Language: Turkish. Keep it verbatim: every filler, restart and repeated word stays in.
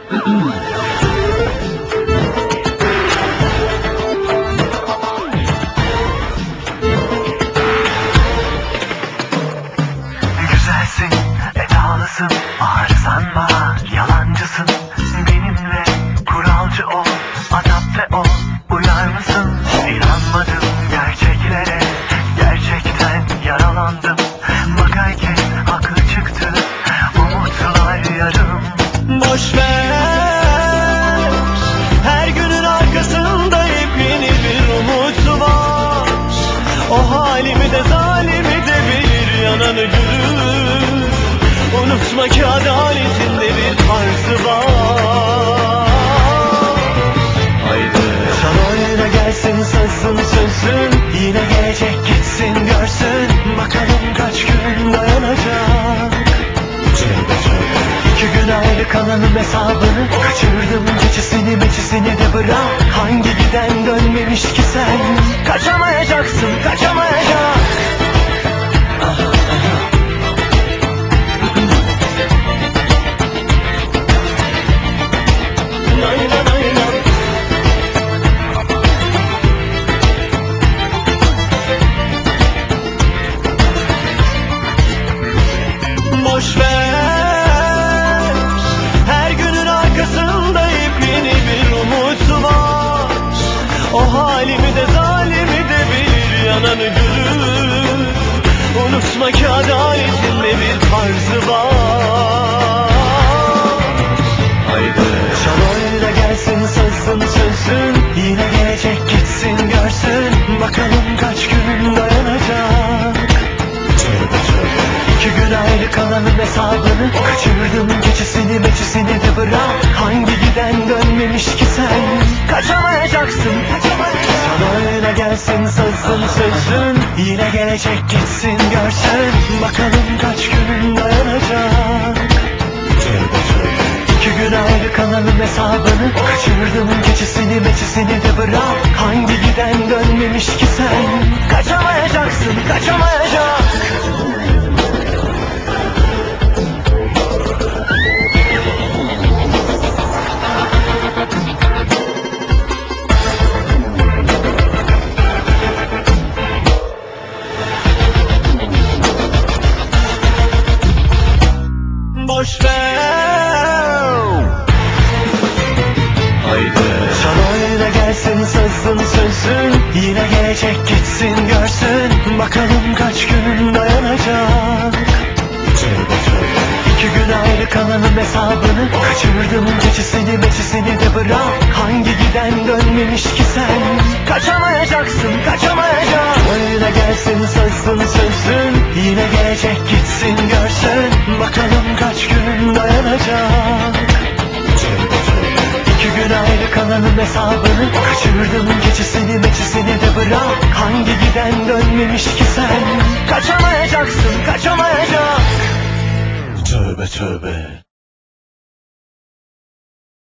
Güzelsin, edalısın, arızan var, yalancısın. Benimle kuralcı ol, adapte ol, uyar mısın? İnanmadım gerçeklere, gerçekten yaralandım. Bak herkes haklı çıktı, umutlar yarım. Boş ver, her günün arkasında yepyeni bir umut var. O halimi de zalimi de bilir, yananı görür. Unutma ki adaletinde bir tarzı var. Haydi sana oyuna gelsin sözün sözün, yine gelecek gitsin görsün. Bakalım kaç gün dayanacak. İki gün ayrı kalanın hesabını, kaçırdım keçisini meçisini de bırak. Hangi giden dönmemiş ki sen? Kaçamayacaksın, kaçamayacak. Nay nay nay nay. Boş ver, her günün arkasında yepyeni bir umut var. O halimi de zalimi de bilir, yananı görür. Unutma ki adaletinde bir tarzı var. Haydi şalayla gelsin sözün sözün, yine gelecek gitsin görsün. Bakalım kaç gün dayanacak. İki gün ayrı kalanın hesabını, kaçırdım keçisini meçisini de bırak. Hangi giden dönmemiş ki sen? Kaçamayacaksın, kaçamayacaksın. Sana gelsin sözün sözün, yine gelecek gitsin görsün. Bakalım kaç gün dayanacak. İki gün ayrı kalanın hesabını, kaçırdım keçisini meçisini de bırak. Hangi giden dönmemiş ki sen? Kaçamayacaksın, kaçamayacak. Boş ver. Haydi sana öyle gelsin sözün sözün, yine gelecek gitsin görsün. Bakalım kaç gün dayanacak. İki gün ayrı kalanın hesabını, kaçırdım keçisini meçisini de bırak. Hangi giden dönmemiş ki sen? Kaçamayacaksın, kaçamayacak. Öyle gelsin sözün sözün, yine gelecek gitsin görsün. Bakalım kaç gün dayanacak. İki gün ayrı kalanın hesabını, kaçırdım keçisini meçisini de bırak. Hangi giden dönmemiş ki sen? Kaçamayacaksın, kaçamayacak. Tövbe tövbe.